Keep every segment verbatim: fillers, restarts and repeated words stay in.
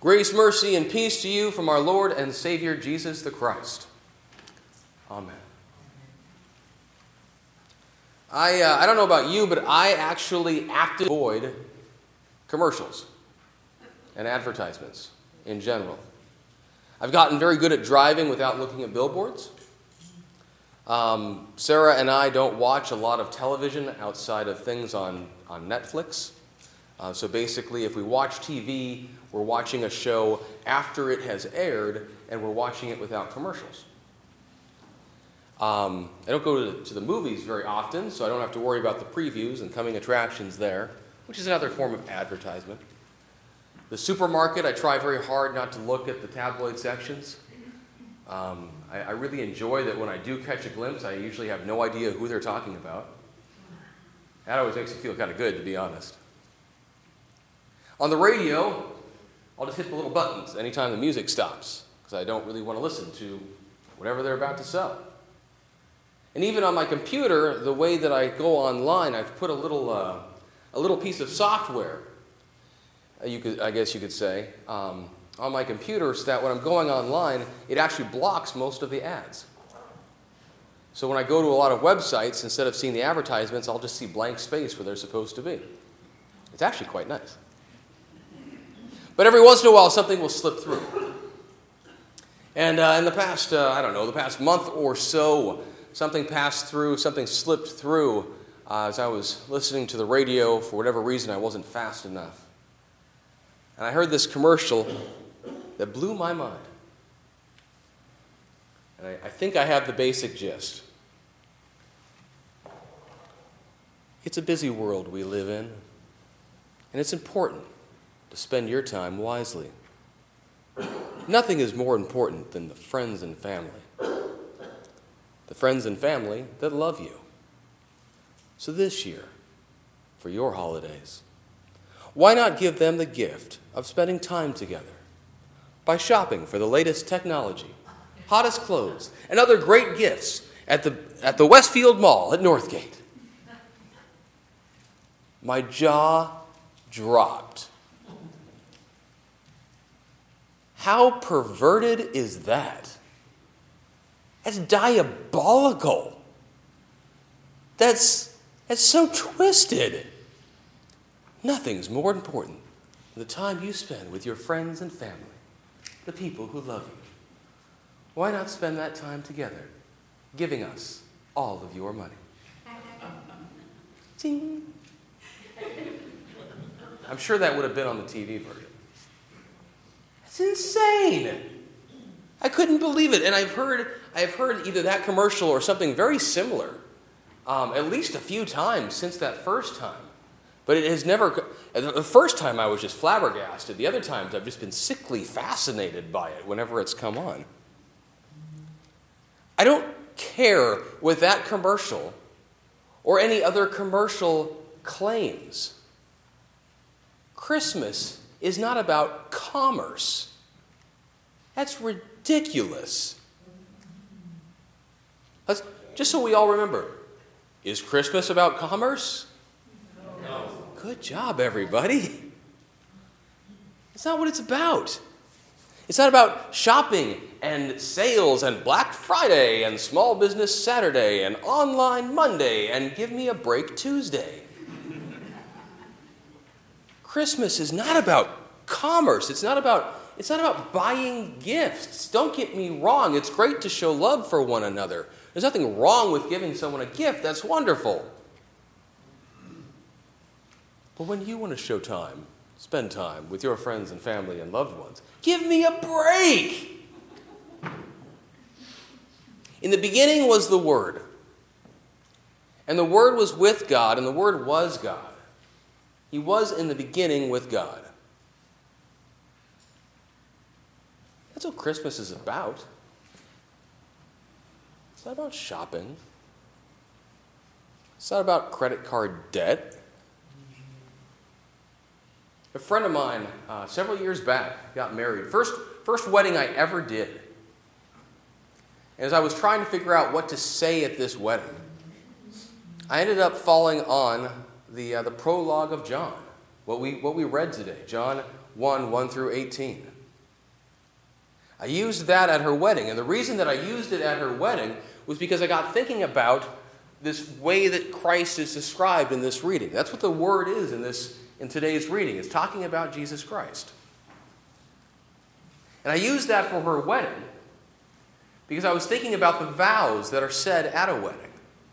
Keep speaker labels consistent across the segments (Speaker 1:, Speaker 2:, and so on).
Speaker 1: Grace, mercy, and peace to you from our Lord and Savior, Jesus the Christ. Amen. I, uh, I don't know about you, but I actually actively avoid commercials and advertisements in general. I've gotten very good at driving without looking at billboards. Um, Sarah and I don't watch a lot of television outside of things on, on Netflix. Uh, so basically, if we watch T V, we're watching a show after it has aired, and we're watching it without commercials. Um, I don't go to the, to the movies very often, so I don't have to worry about the previews and coming attractions there, which is another form of advertisement. The supermarket, I try very hard not to look at the tabloid sections. Um, I, I really enjoy that when I do catch a glimpse, I usually have no idea who they're talking about. That always makes me feel kind of good, to be honest. On the radio, I'll just hit the little buttons anytime the music stops, because I don't really want to listen to whatever they're about to sell. And even on my computer, the way that I go online, I've put a little uh, a little piece of software, you could, I guess you could say, um, on my computer, so that when I'm going online, it actually blocks most of the ads. So when I go to a lot of websites, instead of seeing the advertisements, I'll just see blank space where they're supposed to be. It's actually quite nice. But every once in a while, something will slip through. And uh, in the past, uh, I don't know, the past month or so, something passed through, something slipped through uh, as I was listening to the radio. For whatever reason, I wasn't fast enough. And I heard this commercial that blew my mind. And I, I think I have the basic gist. It's a busy world we live in, and it's important to spend your time wisely. Nothing is more important than the friends and family. The friends and family that love you. So this year, for your holidays, why not give them the gift of spending time together by shopping for the latest technology, hottest clothes, and other great gifts at the, at the Westfield Mall at Northgate? My jaw dropped. How perverted is that? That's diabolical. That's, that's so twisted. Nothing's more important than the time you spend with your friends and family, the people who love you. Why not spend that time together, giving us all of your money? Ting. I'm sure that would have been on the T V version. It's insane. I couldn't believe it. And I've heard I've heard either that commercial or something very similar um, at least a few times since that first time. But it has never... The first time I was just flabbergasted. The other times I've just been sickly fascinated by it whenever it's come on. I don't care with that commercial or any other commercial claims. Christmas is not about commerce. That's ridiculous. Let's, just so we all remember, is Christmas about commerce? No. Good job, everybody. It's not what it's about. It's not about shopping and sales and Black Friday and Small Business Saturday and Online Monday and Give Me a Break Tuesday. Christmas is not about commerce. It's not about, it's not about buying gifts. Don't get me wrong. It's great to show love for one another. There's nothing wrong with giving someone a gift. That's wonderful. But when you want to show time, spend time with your friends and family and loved ones, give me a break. In the beginning was the Word. And the Word was with God, and the Word was God. He was in the beginning with God. That's what Christmas is about. It's not about shopping. It's not about credit card debt. A friend of mine, uh, several years back, got married. First, first wedding I ever did. And as I was trying to figure out what to say at this wedding, I ended up falling on the uh, the prologue of John. what we, what we read today, John one, one through eighteen. I used that at her wedding, and the reason that I used it at her wedding was because I got thinking about this way that Christ is described in this reading. That's what the word is in this in today's reading. It's talking about Jesus Christ. And I used that for her wedding because I was thinking about the vows that are said at a wedding.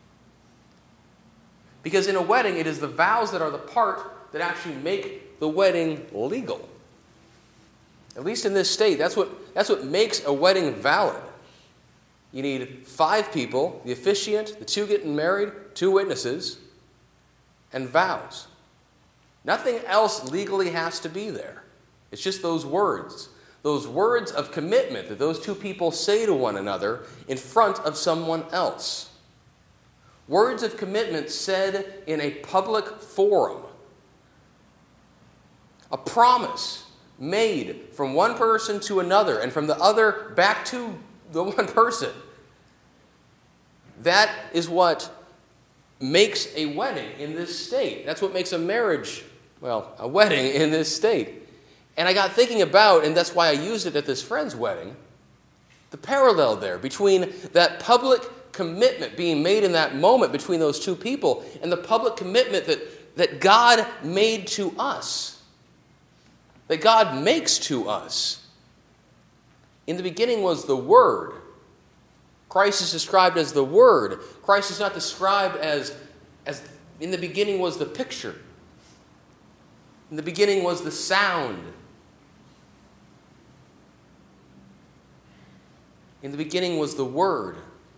Speaker 1: Because in a wedding, it is the vows that are the part that actually make the wedding legal. At least in this state, that's what, that's what makes a wedding valid. You need five people, the officiant, the two getting married, two witnesses, and vows. Nothing else legally has to be there. It's just those words. Those words of commitment that those two people say to one another in front of someone else. Words of commitment said in a public forum. A promise made from one person to another and from the other back to the one person. That is what makes a wedding in this state. That's what makes a marriage, well, a wedding in this state. And I got thinking about, and that's why I used it at this friend's wedding, the parallel there between that public commitment being made in that moment between those two people and the public commitment that, that God made to us. That God makes to us. In the beginning was the Word. Christ is described as the Word. Christ is not described as, as in the beginning was the picture. In the beginning was the sound. In the beginning was the Word.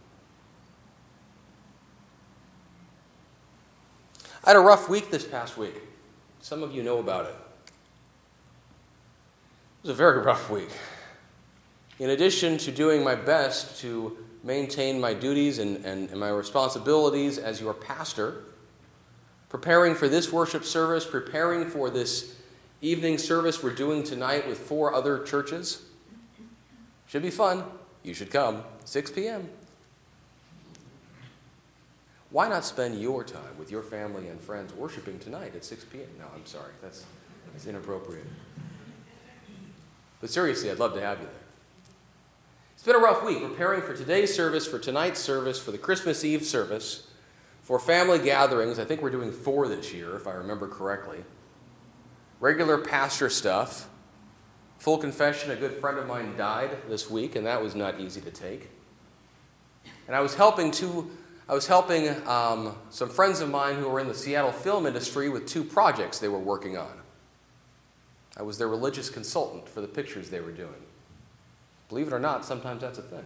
Speaker 1: I had a rough week this past week. Some of you know about it. It was a very rough week. In addition to doing my best to maintain my duties and, and, and my responsibilities as your pastor, preparing for this worship service, preparing for this evening service we're doing tonight with four other churches. Should be fun. You should come. six p.m. Why not spend your time with your family and friends worshiping tonight at six p.m.? No, I'm sorry. That's, that's inappropriate. But seriously, I'd love to have you there. It's been a rough week preparing for today's service, for tonight's service, for the Christmas Eve service, for family gatherings. I think we're doing four this year, if I remember correctly. Regular pastor stuff. Full confession, a good friend of mine died this week, and that was not easy to take. And I was helping two, I was helping um, some friends of mine who were in the Seattle film industry with two projects they were working on. I was their religious consultant for the pictures they were doing. Believe it or not, sometimes that's a thing.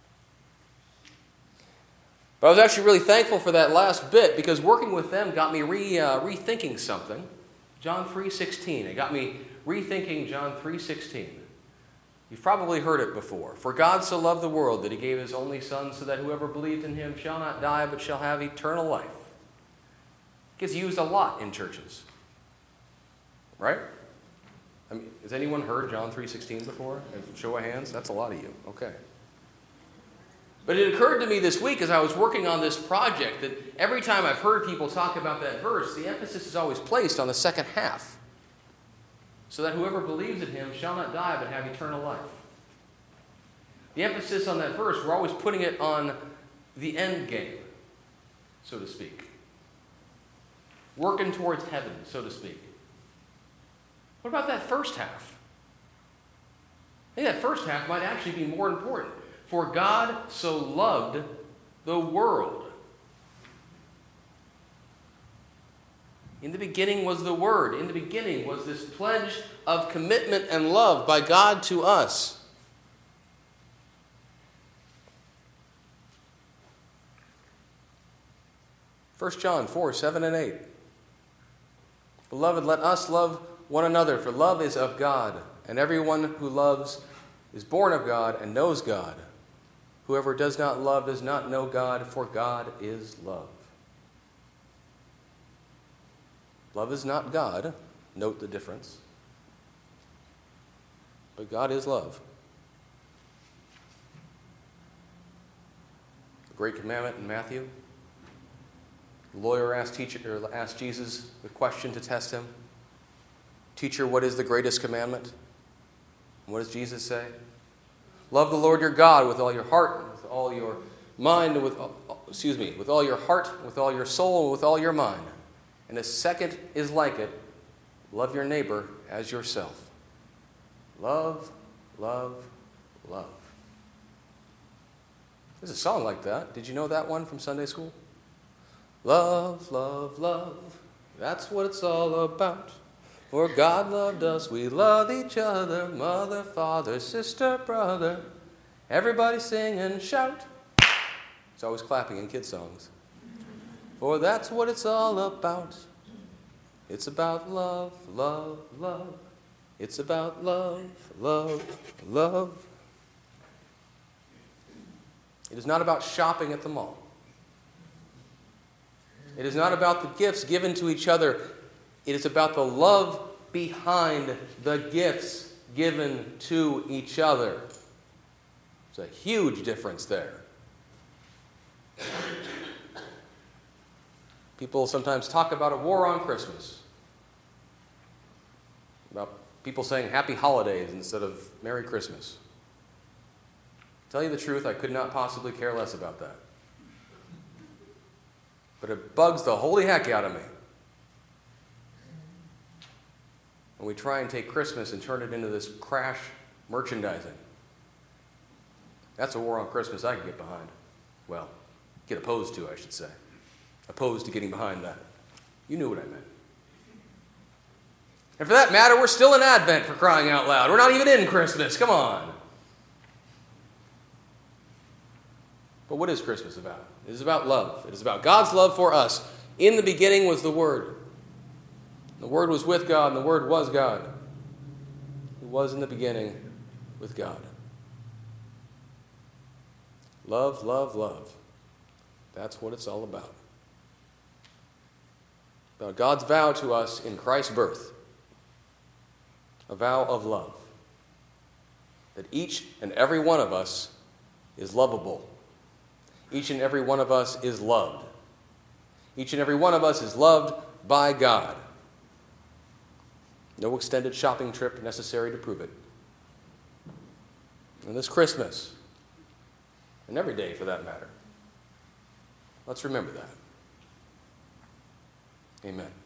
Speaker 1: But I was actually really thankful for that last bit because working with them got me re, uh, rethinking something. John three sixteen. It got me rethinking John three sixteen. You've probably heard it before. For God so loved the world that he gave his only Son so that whoever believed in him shall not die but shall have eternal life. It gets used a lot in churches. Right? I mean, has anyone heard John three sixteen before? Show of hands? That's a lot of you. Okay. But it occurred to me this week as I was working on this project that every time I've heard people talk about that verse, the emphasis is always placed on the second half. So that whoever believes in him shall not die but have eternal life. The emphasis on that verse, we're always putting it on the end game, so to speak. Working towards heaven, so to speak. What about that first half? I think that first half might actually be more important. For God so loved the world. In the beginning was the Word. In the beginning was this pledge of commitment and love by God to us. First John four, seven and eight. Beloved, let us love one another, for love is of God, and everyone who loves is born of God and knows God. Whoever does not love does not know God, for God is love. Love is not God. Note the difference. But God is love. The great commandment in Matthew. The lawyer asked, teacher, or asked Jesus the question to test him. Teacher, what is the greatest commandment? What does Jesus say? Love the Lord your God with all your heart, with all your mind, with excuse me, with all your heart, with all your soul, and with all your mind. And a second is like it. Love your neighbor as yourself. Love, love, love. There's a song like that. Did you know that one from Sunday school? Love, love, love. That's what it's all about. For God loved us, we love each other. Mother, father, sister, brother. Everybody sing and shout. It's always clapping in kids' songs. For that's what it's all about. It's about love, love, love. It's about love, love, love. It is not about shopping at the mall. It is not about the gifts given to each other. It is about the love behind the gifts given to each other. There's a huge difference there. People sometimes talk about a war on Christmas. About people saying happy holidays instead of Merry Christmas. To tell you the truth, I could not possibly care less about that. But it bugs the holy heck out of me when we try and take Christmas and turn it into this crash merchandising. That's a war on Christmas I can get behind. Well, get opposed to, I should say. Opposed to getting behind that. You knew what I meant. And for that matter, we're still in Advent, for crying out loud. We're not even in Christmas. Come on. But what is Christmas about? It is about love. It is about God's love for us. In the beginning was the Word. The Word was with God, and the Word was God. He was in the beginning with God. Love, love, love. That's what it's all about. About God's vow to us in Christ's birth. A vow of love. That each and every one of us is lovable. Each and every one of us is loved. Each and every one of us is loved by God. No extended shopping trip necessary to prove it. And this Christmas, and every day for that matter, let's remember that. Amen.